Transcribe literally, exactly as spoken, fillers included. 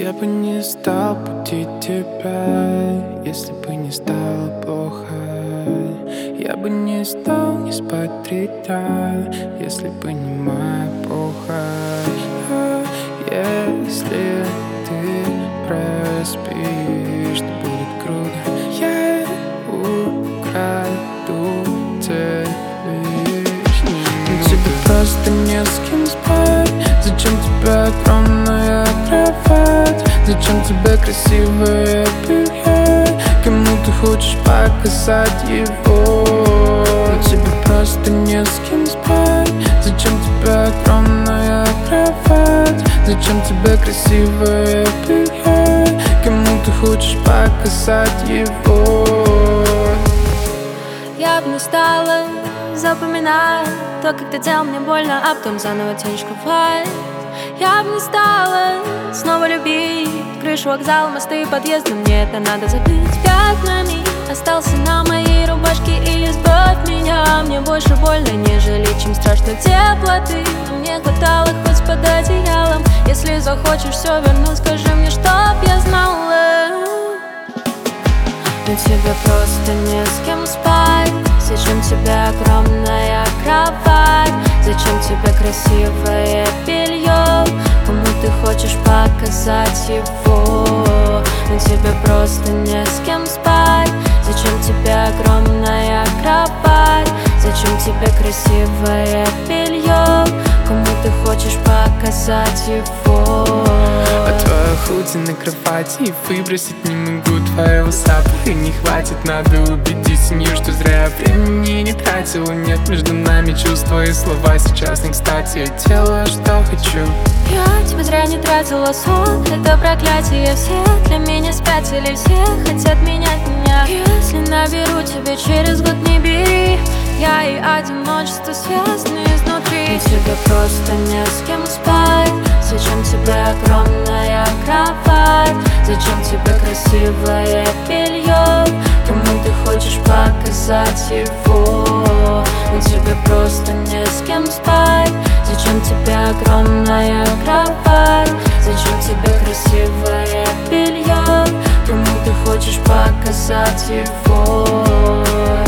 Я бы не стал будить тебя, если бы не стало плохо. Я бы не стал не спать три дня, если бы не моя похоть. Если ты проспишь, то будет круто. Я украду тебя. Тебе просто не с кем спать. Зачем тебе огромная кровать? Зачем тебе красивое белье? Кому ты хочешь показать его? Но тебе просто не с кем спать. Зачем тебе огромная кровать? Зачем тебе красивое белье? Кому ты хочешь показать его? Я бы не стала запоминать то, как ты делал мне больно, а потом заново тянешь кровать. Я бы не стала снова любить крышу вокзала, мосты и подъезды. Мне это надо забыть. Пятнами остался на моей рубашке, и избавь меня. Мне больше больно, нежели чем страшно теплоты. Мне хватало хоть под одеялом. Если захочешь все вернуть, скажи мне, чтоб я знала. Но тебе просто не с кем спать. Зачем тебе огромная кровать? Зачем тебе красивое белье? Кому ты хочешь показать его? Но тебе просто не с кем спать. Зачем тебе огромная кровать? Зачем тебе красивое белье? Кому ты хочешь показать его? А твоя худи на кровати, и выбросить не могу твоего запаха. Не хватит, надо убедить семью, что зря времени не тратила. Нет между нами чувства и слова сейчас не кстати. Я делаю, что хочу. Я тебя зря не тратила, сон. Это проклятие, все для меня спятили. Все хотят менять меня. Если наберу тебя через год, не бери. Я и одиночество связаны изнутри. И тебе просто не с кем спать. Зачем тебе огромная кровать? Зачем тебе красивое белье? Кому ты хочешь показать его? Но тебе просто не с кем спать. Зачем тебе огромная кровать? Зачем тебе красивое белье? Кому ты хочешь показать его?